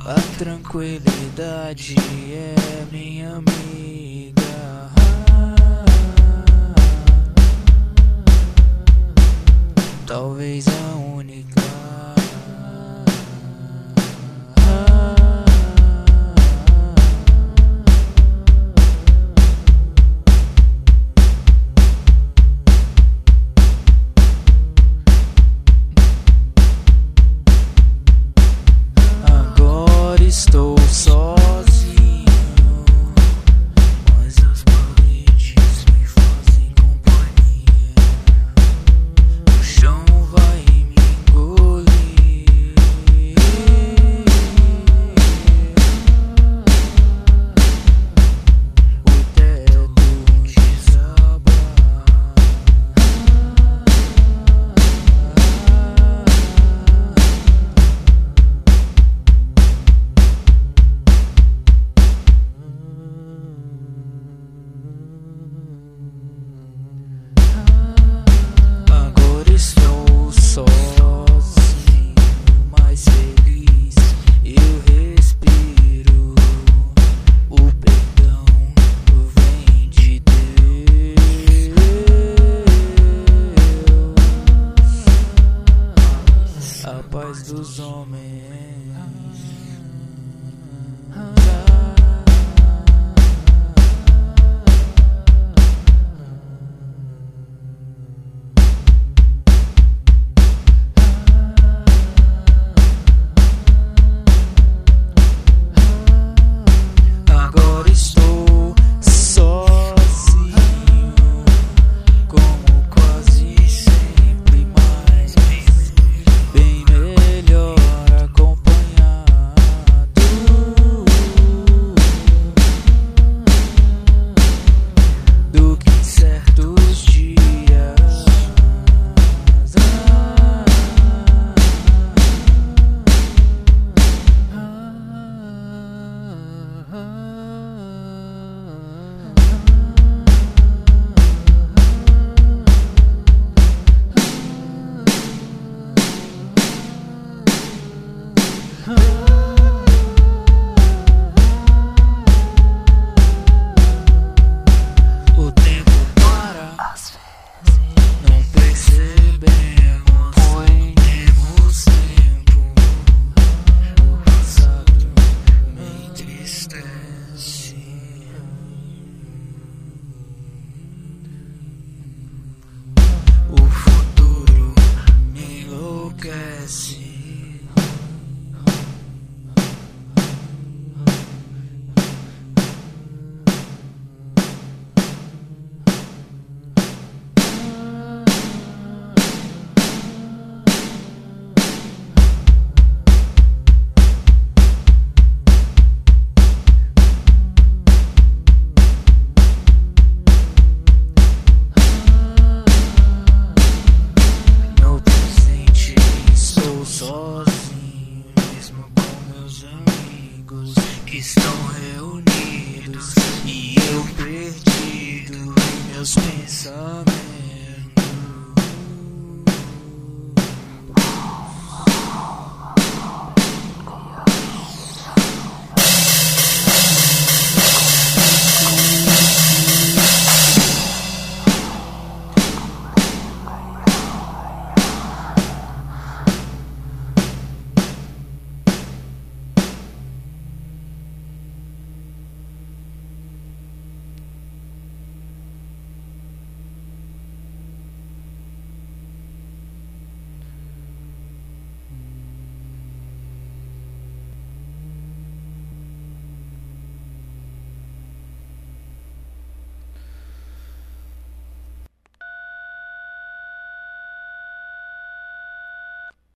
A tranquilidade é minha amiga. Talvez a única. Agora estou sozinho, mas as paredes me fazem companhia. O chão vai me engolir. O teto desaba. Agora estou sozinho, mais feliz. Eu respiro. O perdão vem de Deus. A paz dos homens. Agora estou sozinho, como quase sempre, mas bem melhor acompanhado do que em certos dias. O tempo para, às vezes não percebemos, temos tempo. O passado me entristece. O futuro me enlouquece. No presente estou sozinho, mesmo com meus amigos que estão reunidos, e eu perdido em meus pensamentos.